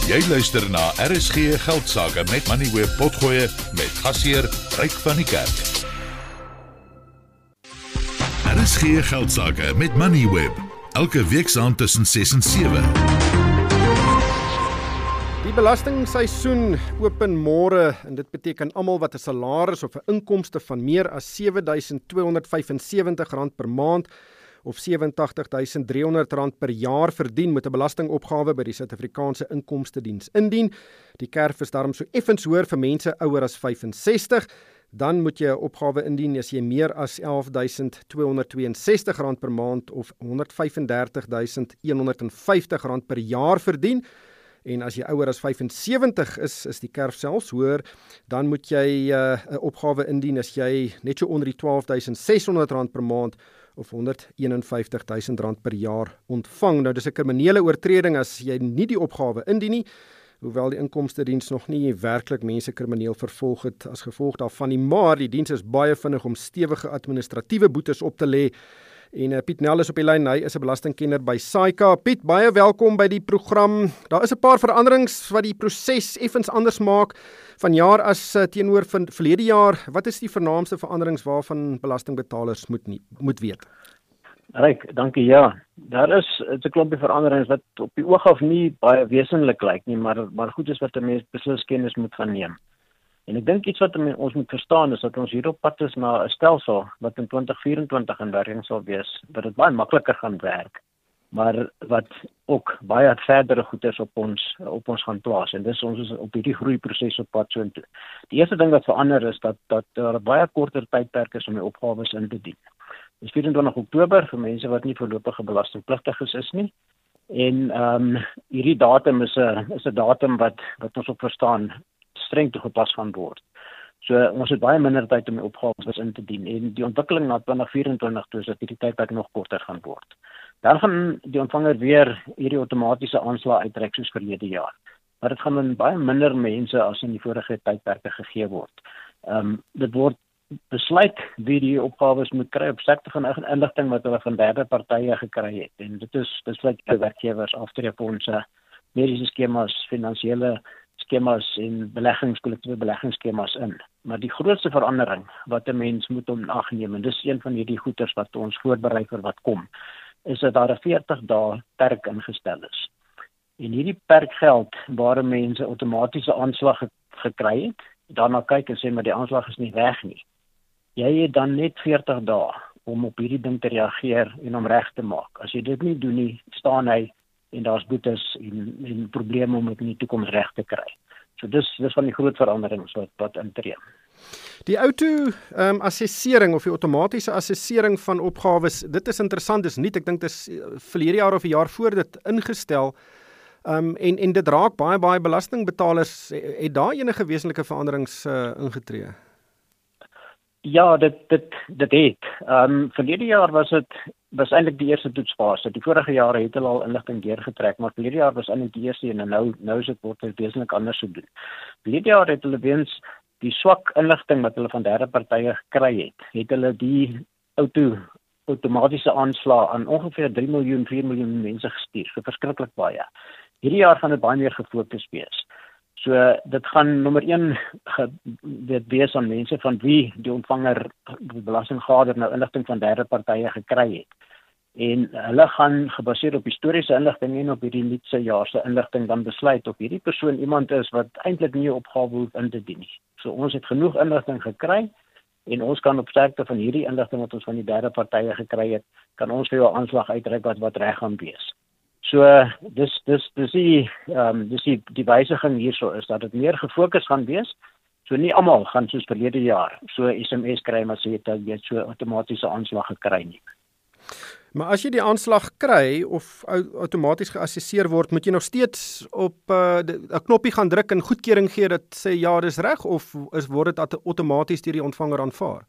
Jy luister na RSG Geldsaake met Moneyweb Potgoe met gasheer Ryk van die Kerk. RSG Geldsaake met Moneyweb. Elke week saam tussen 6 en 7. Die belastingseisoen open môre en dit beteken almal wat 'n salaris of 'n inkomste van meer as R7.275 per maand of R87.300 per jaar verdien met 'n belastingopgawe by die Suid-Afrikaanse Inkomstediens indien. Die kerf is daarom so effens hoër vir mense ouer as 65. Dan moet jy 'n opgawe indien as jy meer as R11.262 per maand of R135.150 per jaar verdien. En as jy ouer as 75 is die kerf selfs hoër, dan moet jy 'n opgawe indien as jy net so onder die R12.600 per maand of R151.000 per jaar ontvang. Nou dis 'n kriminele oortreding as jy nie die opgawe indien nie, hoewel die inkomstediens nog nie werklik mense krimineel vervolg het as gevolg daarvan nie, maar die diens is baie vinnig om stewige administratiewe boetes op te lê. En Piet Nel is op die lyn, hy is 'n belastingkenner by SAICA. Piet, baie welkom by die program. Daar is 'n paar veranderings wat die proses effens anders maak vanjaar as teenoor verlede jaar. Wat is die vernaamste veranderings waarvan belastingbetalers moet weet? Ryk, dankie. Ja, daar is 'n klompie veranderings wat op die oog af nie baie wesenlik lyk nie, maar goed is wat 'n mens beslis kennis moet gaan neem. En ek dink iets wat ons moet verstaan is dat ons hier op pad is na 'n stelsel wat in 2024 in werking sal wees, wat dit baie makliker gaan werk, maar wat ook baie verdere goeders op ons gaan plaas. En dis ons is op hierdie groeiproses op pad soontoe. Die eerste ding wat verander is dat daar baie korter tydperk is om die opgawes in te dien. Dis 24 Oktober vir mense wat nie voorlopige belastingpligtiges is nie. En hierdie datum is 'n datum wat ons op verstaan streng toegepas gaan word. So ons het baie minder tyd om die opgawes in te dien en die ontwikkeling na 2024 toe is dat hierdie tydperk nog korter gaan word. Dan gaan die ontvanger weer hierdie outomatiese aanslag uitreik soos verlede jaar. Maar dit gaan aan baie minder mense as in die vorige tydperke gegee word. Dit word besluit wie die opgawes moet kry op sterkte van inligting wat hulle van derde partye gekry het. En dit sluit werkgewers, aftreefondse, mediese skemas, finansiële skemas en kollektiewe beleggingsskemas in. Maar die grootste verandering wat 'n mens moet onagneem, en dis een van hierdie goeders wat ons voorberei vir wat kom, is dat daar 'n 40 dae perk ingestel is. En hierdie perk geld waar mense outomatiese aanslag gekry het, daarna kyk en sê maar die aanslag is nie weg nie. Jy het dan net 40 dae om op hierdie ding te reageer en om reg te maak. As jy dit nie doen nie, staan hy en daar's boetes en probleme om dit in die toekoms reg te kry. So dis van die groot veranderings wat intree. Die auto-assessering of die outomatiese assessering van opgawes, dit is interessant, dis nuut. Ek dink dit is verlede jaar of 'n jaar voor dit ingestel. En dit raak baie belastingbetalers. Het daar enige wesenlike veranderings ingetree? Ja, dit het. Verlede jaar was eintlik die eerste toetsfase. Die vorige jare het hulle al inligting deurgetrek, maar verlede jaar was eintlik die eerste en nou is dit word dit wesentlik anders gedoen. Verlede jaar het hulle weens die swak inligting wat hulle van derde partye gekry het hulle die outomatiese aanslag aan ongeveer 3 miljoen, 4 miljoen mense gestuur. So verskriklik baie. Hierdie jaar gaan dit baie meer gefokus wees. So dit gaan nommer 1 wees aan mense van wie die ontvanger die belastinggader nou inligting van derde partye gekry het. En hulle gaan gebaseer op historiese inligting en op hierdie nuutste jaar se inligting dan besluit of hierdie persoon iemand is wat eintlik nie 'n opgawe hoef in te dien nie. So ons het genoeg inligting gekry en ons kan op sterkte van hierdie inligting wat ons van die derde partye gekry het, kan ons vir jou 'n aanslag uitreik wat reg gaan wees. So dis die wysiging hierso is dat dit meer gefokus gaan wees. So nie almal gaan soos verlede jaar so SMS kry maar sê jy het so outomatiese aanslag gekry nie. Maar as jy die aanslag kry of outomaties geassesseer word, moet jy nog steeds op 'n knoppie gaan druk en goedkeuring gee dat sê ja, dis reg of word dit outomaties deur die ontvanger aanvaar?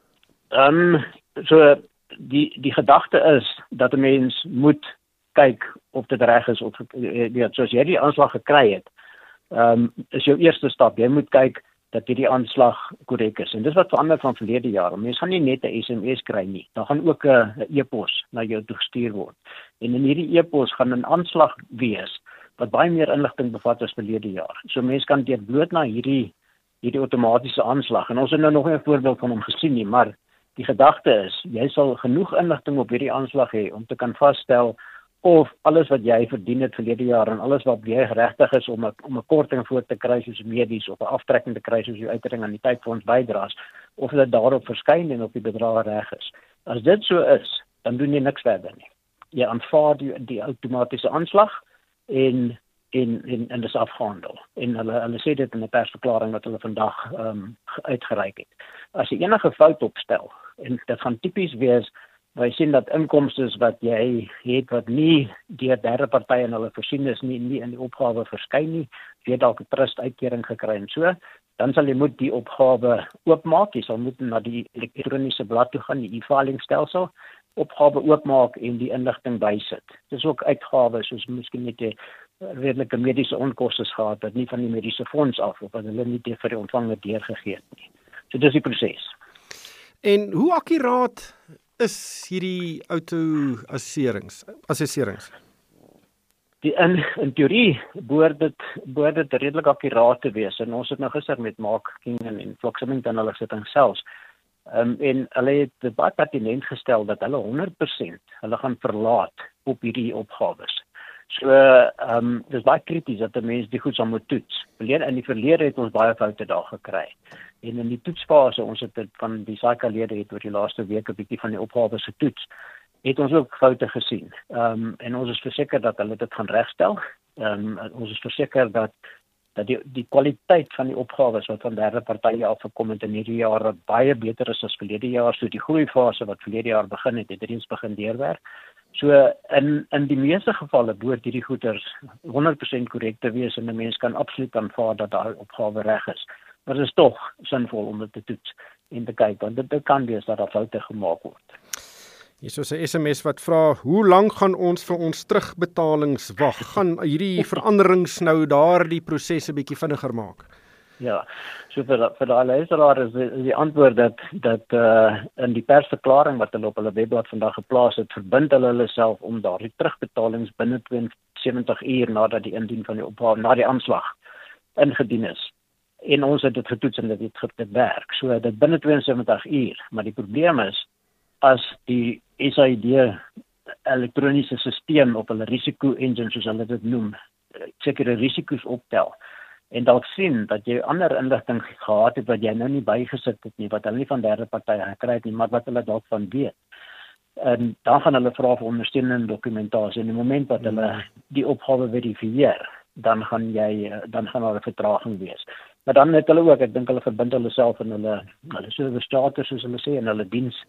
So die gedagte is dat 'n mens moet kyk of dit reg is of soos jy die aanslag gekry het, is jou eerste stap. Jy moet kyk dat hierdie aanslag korrek is. En dis wat verander van verlede jaar. Mense gaan nie net 'n SMS kry nie. Daar gaan ook 'n e-pos na jou toe gestuur word. En in hierdie e-pos gaan 'n aanslag wees wat baie meer inligting bevat as verlede jaar. So mense kan deur bloot na hierdie outomatiese aanslag, en ons het nou nog nie 'n voorbeeld van hom gesien nie, maar die gedagte is, jy sal genoeg inligting op hierdie aanslag hê om te kan vasstel of alles wat jy verdien het verlede jaar en alles wat jy geregtig is om 'n korting voor te kry soos medies of 'n aftrekking te kry soos jou uitering aan die tydfonds bydraes, of dit daarop verskyn en op die bedrag reg is. As dit so is, dan doen jy niks verder nie. Jy aanvaar die outomatiese aanslag en dis afgehandel. En hulle sê dit in 'n persverklaring wat hulle vandag uitgereik het. As jy enige fout opstel, en dit gaan tipies wees, wij sien dat inkomste wat jy het wat nie deur derde partye in hulle voorsien is nie in die opgawe verskyn nie, jy dalk 'n trust uitkering gekry en so, dan sal jy moet die opgawe oopmaak, jy sal moet na die elektroniese blad toe gaan, die e-filing stelsel, opgawe oopmaak en die inligting bysit. Dis ook uitgawes soos miskien net 'n redelike mediese onkoste gehad wat nie van die mediese fonds af of wat hulle nie vir die ontvanger deurgegee het nie. So dis die proses. En hoe akkuraat is hierdie auto-assesserings? In theorie behoort dit redelik akkuraat te wees, en ons het nou gister met Mark Kingen en Floksimington hulle sitting selfs, en hulle het baie pertinent gestel dat hulle 100% hulle gaan verlaat op hierdie opgawes. So, dis baie krities dat 'n mens die goed sal moet toets. In die verlede het ons baie foute daar gekry. En in die toetsfase, ons het van die SAICA-lede het oor die laaste week 'n bietjie van die opgawes getoets, het ons ook foute gesien. En ons is verseker dat hulle dit gaan regstel. Ons is verseker dat die kwaliteit van die opgawes wat van derde partye af gekom het in hierdie jaar baie beter is as verlede jaar. So die groeifase wat verlede jaar begin het reeds begin deurwerk. So in die meeste gevalle behoort hierdie goeders 100% korrek te wees, en 'n mens kan absoluut aanvaar dat daai opgawe reg is. Maar dit is tog sinvol om dit te toets en te kyk, want dit kan wees dat daar foute gemaak word. Hier is 'n SMS wat vra, hoe lank gaan ons vir ons terugbetalings wag? Gaan hierdie veranderings nou daardie proses 'n bietjie vinniger maak? Ja, so vir daai luisteraar is die antwoord dat in die persverklaring wat hulle op hulle webblad vandag geplaas het, verbind hulle self om daardie terugbetalings binne 72 uur nadat die indien van die opgawe na die aanslag ingedien is. En ons het dit getoets en dit werk. So dit binne 72 uur, maar die probleem is as die SAID elektroniese stelsel op hulle risiko engine soos hulle dit noem, sekere risiko's optel. En dalk sien dat jy ander inligting gehad het wat jy nou nie bygesit het nie, wat hulle nie van derde partye gekry het nie, maar wat hulle dalk van weet. En dan gaan hulle vra vir ondersteunende dokumentasie. En in die moment wat hulle die opgawe verifieer, dan gaan daar 'n vertraging wees. Maar dan het hulle ook, ek dink hulle verbind hulle self in hulle service status soos hulle sê, en hulle diens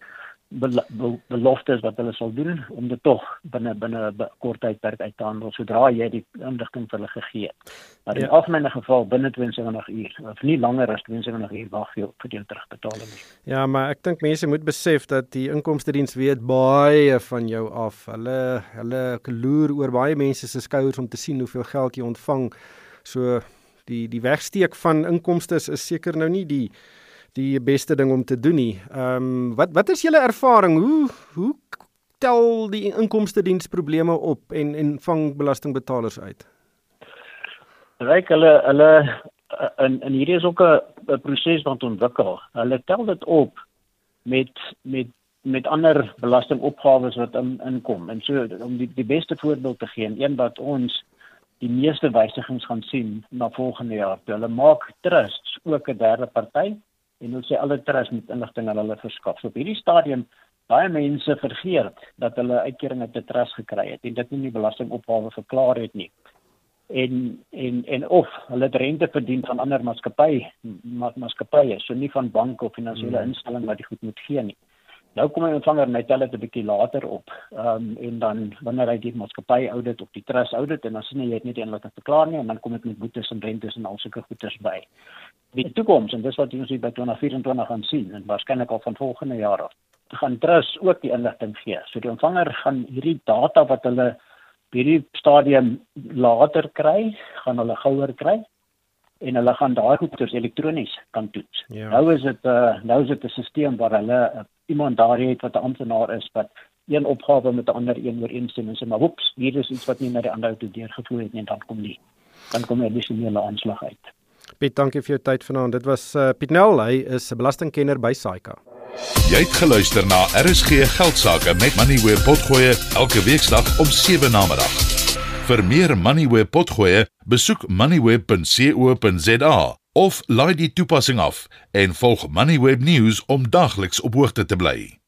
beloftes wat hulle sal doen om dit tog binne 'n kort tydperk uit te handel sodra jy die inligting vir hulle gegee het. Maar in algemene geval binne 72 uur of nie langer as 72 uur wag jy vir die terugbetaling. Ja, maar ek dink mense moet besef dat die inkomstediens weet baie van jou af. Hulle loer oor baie mense se skouers om te sien hoeveel geld jy ontvang. So die wegsteek van inkomste is seker nou nie die beste ding om te doen nie. Wat is julle ervaring? Hoe tel die inkomstediens probleme op en vang belastingbetalers uit? Ryk hulle en hierdie is ook 'n proses wat ontwikkel. Hulle tel dit op met ander belastingopgawes wat inkom. En so om die beste voorbeeld te gee, een wat ons die meeste wysigings gaan sien na volgende jaar. Hulle maak trusts ook 'n derde party. En hulle sê alle trust met inligting aan hulle verskaf. So op hierdie stadium, baie mense vergeet dat hulle uitkering uit 'n trust gekry het en dit nie die belastingopgawe verklaar het nie. En of hulle het rente verdien van ander maatskappye, so nie van banke of finansiële instelling wat die goed moet gee nie. Nou kom hy ontvanger en hy tel dit 'n bietjie later op. En dan wanneer hy die maatskappy audit of die trust audit, en dan sien jy het nie die inligting verklaar nie, en dan kom dit met boetes en rentes en al sulke goeders by. Die toekoms, en dis wat ons hier by 2024 gaan sien, en waarskynlik al van volgende jaar af, gaan trust ook die inligting gee. So die ontvanger gaan hierdie data wat hulle by hierdie stadium later kry, gaan hulle gouer kry, en hulle gaan daai goeders elektronies kan toets. Nou is dit 'n stelsel waar hulle iemand daar het wat 'n amptenaar is wat een opgawe met 'n ander een ooreenstem en sê maar woeps, hier is iets wat nie na die ander toe deurgevoer het nie, en dan kom 'n addisionele aanslag uit. Piet, dankie vir jou tyd vanaand. Dit was Piet Nel, hy is 'n belastingkenner by SAICA. Jy het geluister na RSG Geldsaake met Moneyweb Potgoe elke weeksdag om 7 namiddag. Vir meer Moneyweb Potgoe, besoek moneyweb.co.za of laai die toepassing af en volg Moneyweb News om dagliks op hoogte te bly.